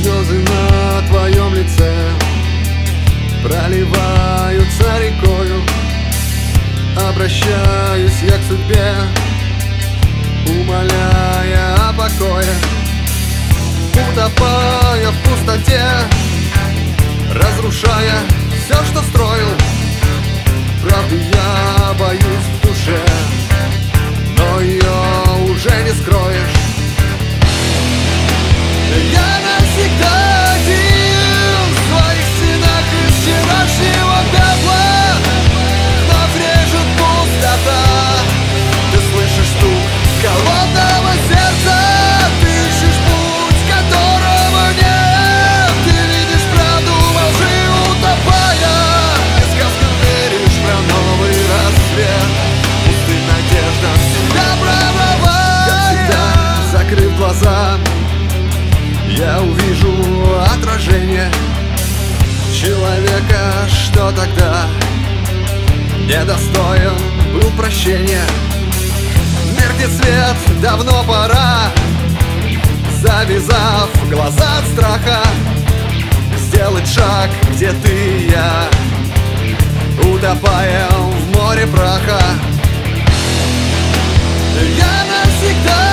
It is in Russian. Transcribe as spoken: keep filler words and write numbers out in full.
Слезы на твоем лице проливаются рекою. Обращаюсь я к судьбе, умоляя о покое, утопая в пустоте, разрушая все, что строил. Правды я боюсь в душе, но ее уже не скроешь. Я навсегда один в своих стенах из вчерашнего пепла. Вновь режет пустота. Ты слышишь стук холодного сердца. Ты ищешь путь, которого нет. Ты видишь правду во лжи, утопая. Ты сказкам веришь про новый рассвет. Пустым надеждам себя прорывая. Как всегда, закрыв глаза, я увижу отражение человека, что тогда недостоин был прощения. Меркнет свет, давно пора, завязав глаза от страха, сделать шаг, где ты и я, утопаем в море праха. Я навсегда